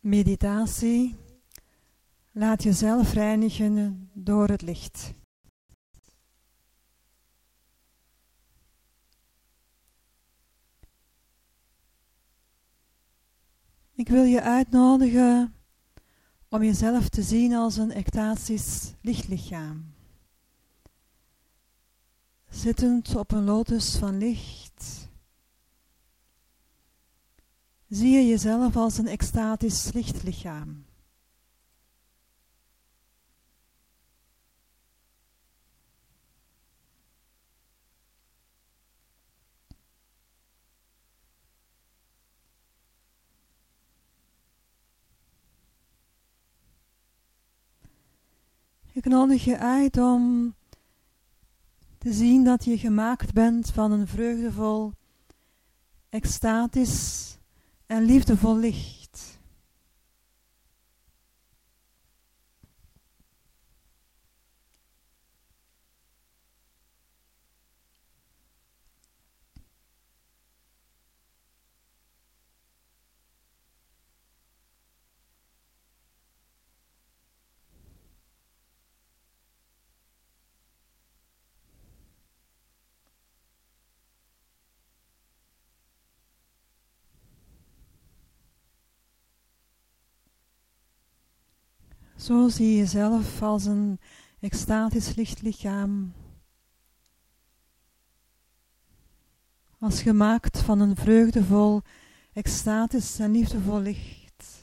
Meditatie. Laat jezelf reinigen door het licht. Ik wil je uitnodigen om jezelf te zien als een ekstatisch lichtlichaam. Zittend op een lotus van licht, zie je jezelf als een ekstatisch lichtlichaam. Ik nodig je uit om te zien dat je gemaakt bent van een vreugdevol, ekstatisch en liefdevol licht. Zo zie je jezelf als een ekstatisch lichtlichaam, als gemaakt van een vreugdevol, ekstatisch en liefdevol licht.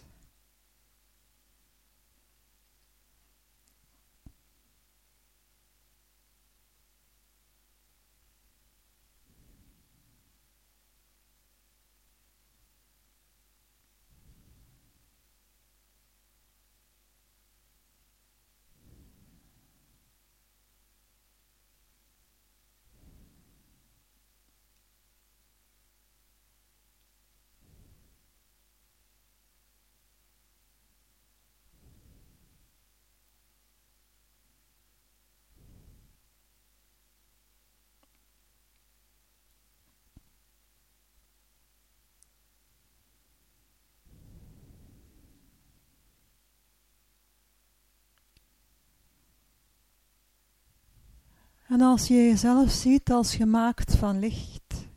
En als je jezelf ziet als gemaakt van licht,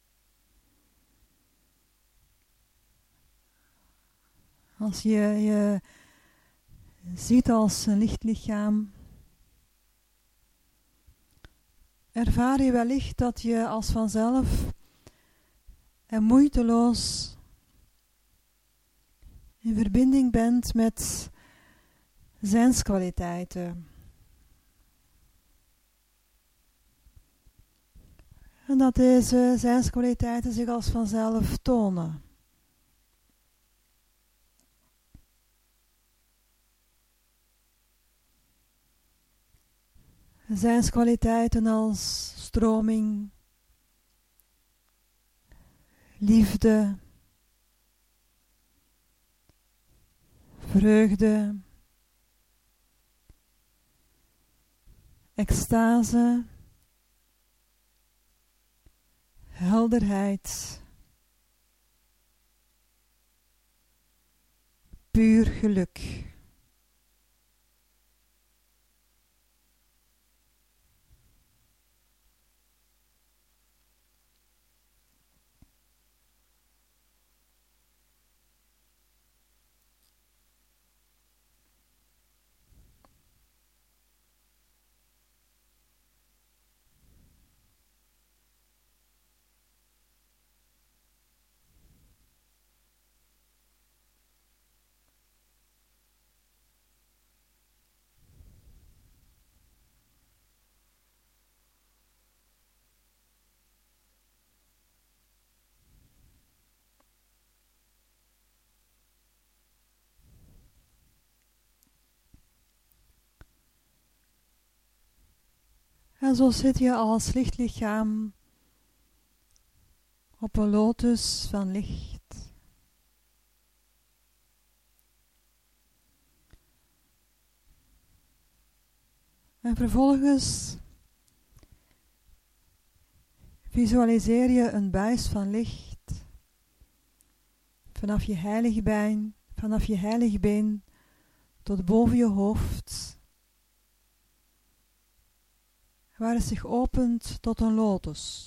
als je je ziet als een lichtlichaam, ervaar je wellicht dat je als vanzelf en moeiteloos in verbinding bent met zijnskwaliteiten. En dat deze zijnskwaliteiten zich als vanzelf tonen. Zijnskwaliteiten als stroming, liefde, vreugde, extase, helderheid, puur geluk. En zo zit je als lichtlichaam op een lotus van licht. En vervolgens visualiseer je een buis van licht vanaf je heiligbein vanaf je heiligbeen tot boven je hoofd, waar het zich opent tot een lotus.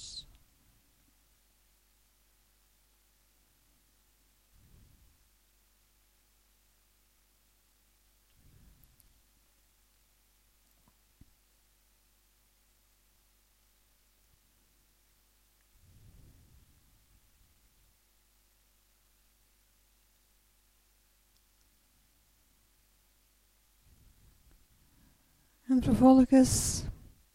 En vervolgens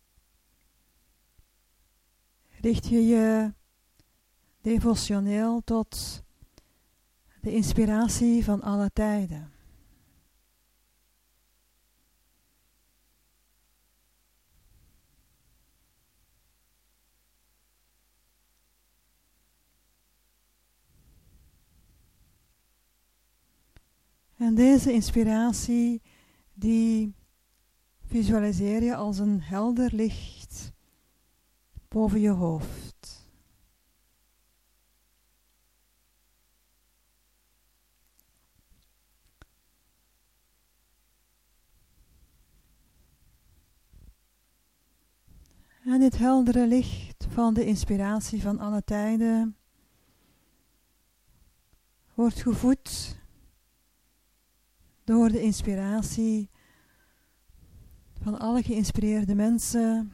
richt je je devotioneel tot de inspiratie van alle tijden. En deze inspiratie, die visualiseer je als een helder licht boven je hoofd. En dit heldere licht van de inspiratie van alle tijden wordt gevoed door de inspiratie van alle geïnspireerde mensen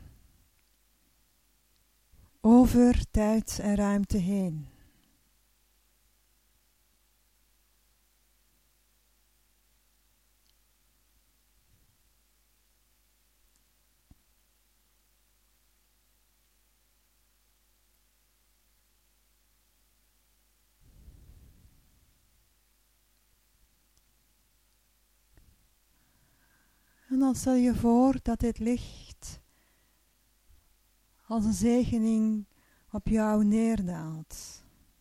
over tijd en ruimte heen. En dan stel je voor dat dit licht als een zegening op jou neerdaalt.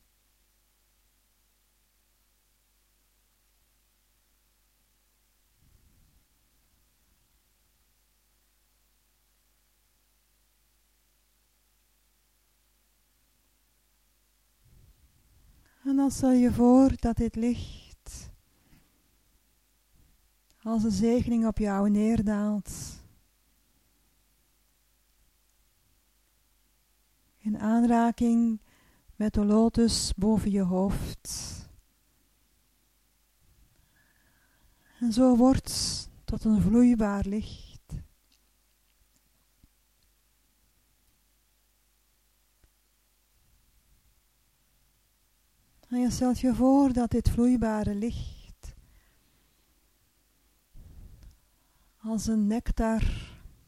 En dan stel je voor dat dit licht als een zegening op jou neerdaalt. In aanraking met de lotus boven je hoofd. En zo wordt tot een vloeibaar licht. En je stelt je voor dat dit vloeibare licht als een nectar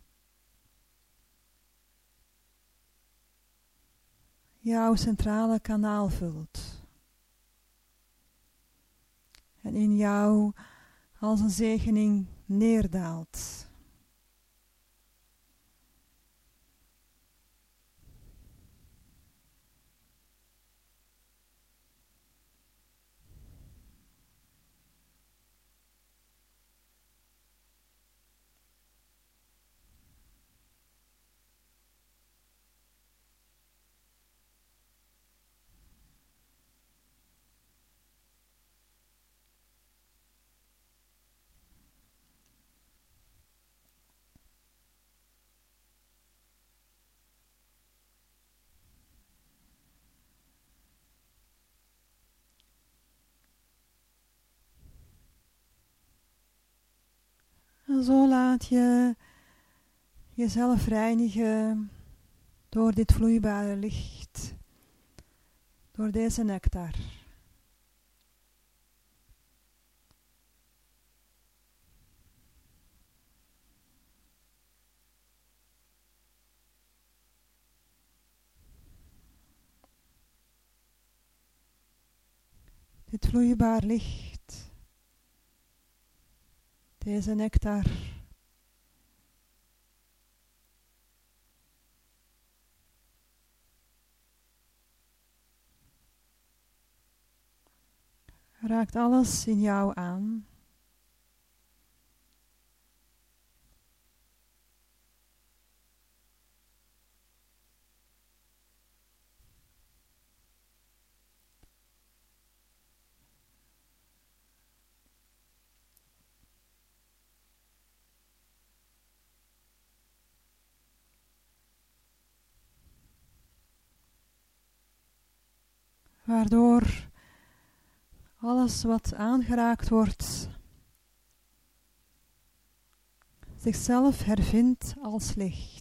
jouw centrale kanaal vult. En in jou als een zegening neerdaalt. En zo laat je jezelf reinigen door dit vloeibare licht, door deze nectar. Dit vloeibaar licht, deze nectar, raakt alles in jou aan. Waardoor alles wat aangeraakt wordt zichzelf hervindt als licht.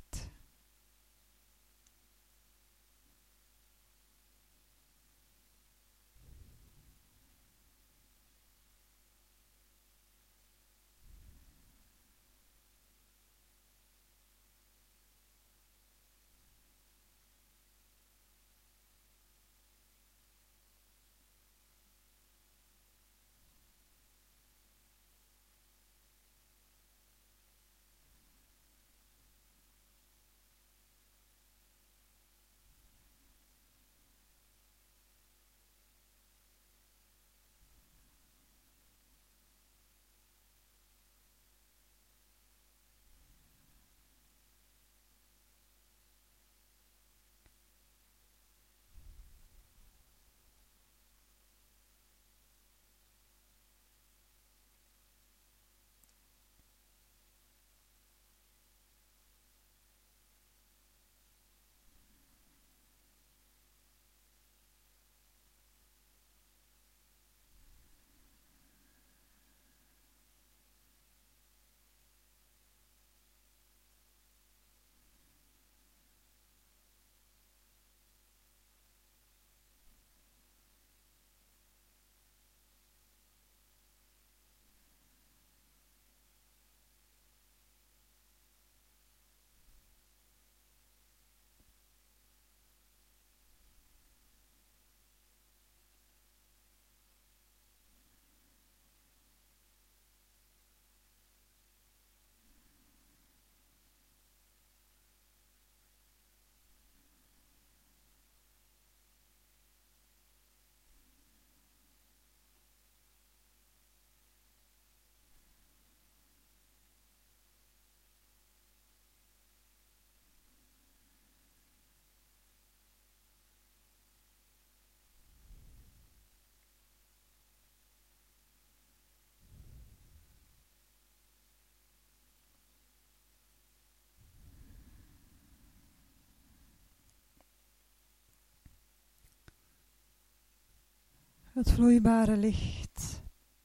Het vloeibare licht,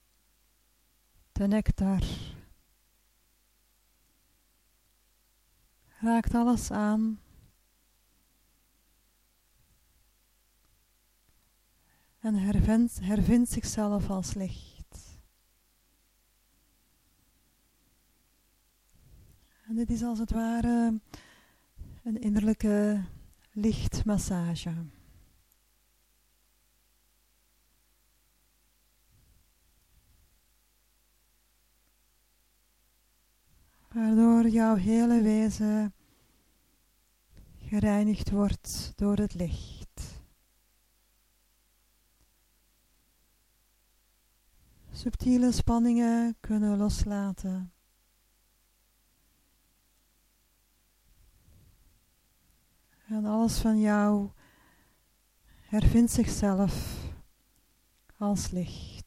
de nectar, raakt alles aan en hervindt zichzelf als licht. En dit is als het ware een innerlijke lichtmassage. Waardoor jouw hele wezen gereinigd wordt door het licht. Subtiele spanningen kunnen loslaten. En alles van jou hervindt zichzelf als licht.